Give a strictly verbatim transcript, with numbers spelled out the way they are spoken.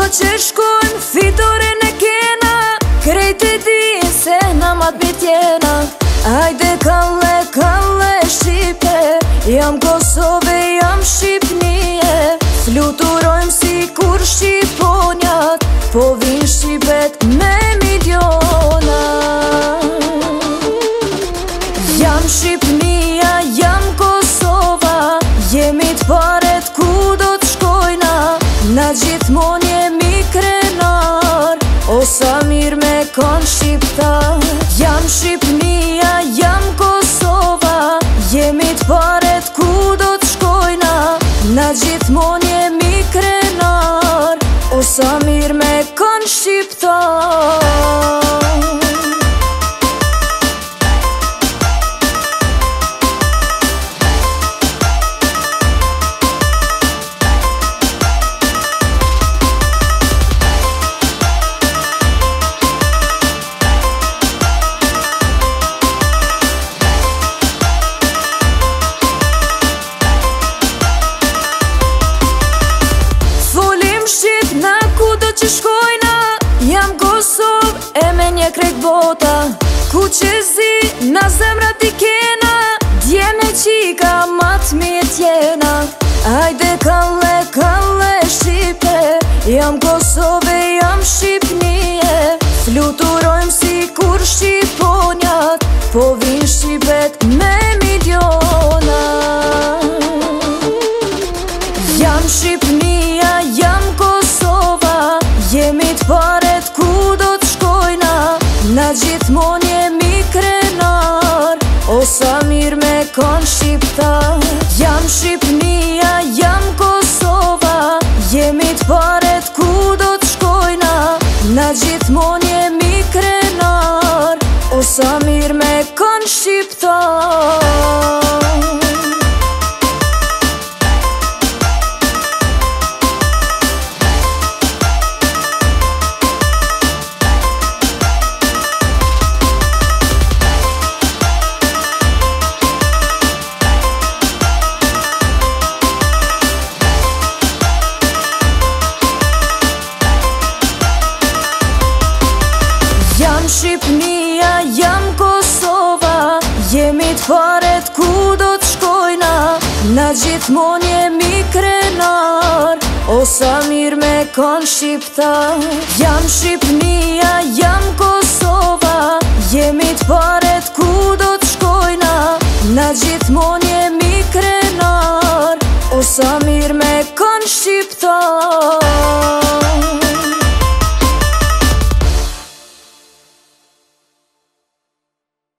që shkojnë fitore në kena, krejt e din se na mat bitjena. Ajde kalle, kalle Shqipe, jam Kosove, jam Shqipnije. Fluturojmë si kur Shqiponjat, po vin Shqipet me miliona. Jam Shqipnia, jam Kosova, jemi t'paret ku do t'shkojna. Na gjithmon jemi krenar, o sa mirë me kon shqiptar. Jam Shqipnia, jam Kosova, jemi t'paret ku do t'shkojna. Na gjithmon jemi krenar, o sa mirë me kon shqiptar. Që shkojna, jam Kosov e me një krejt bota. Ku që zi, na zemra t'i kena, dje me qika mat mirë tjena. Ajde kalle, kalle Shqipe, jam Kosov e jam Shqipnije. Fluturojmë si kur Shqiponjat, po vin Shqipet me miliona. Jam Shqipnia, jam Kosova, jemi t'paret ku do t'shkojna. Na gjithmon jemi krenar, o sa mirë me kon shqiptar. Jam Shqipnia, jam Kosova, jemi t'paret ku do t'shkojna. Na gjithmon jemi krenar, o sa mirë me kon shqiptar. Jam Shqipnia, jam Kosova, jemi t'paret ku do t'shkojna. Na gjithmon jemi krenar, o sa mirë me kon shqiptar. Jam Shqipnia, jam Kosova, jemi t'paret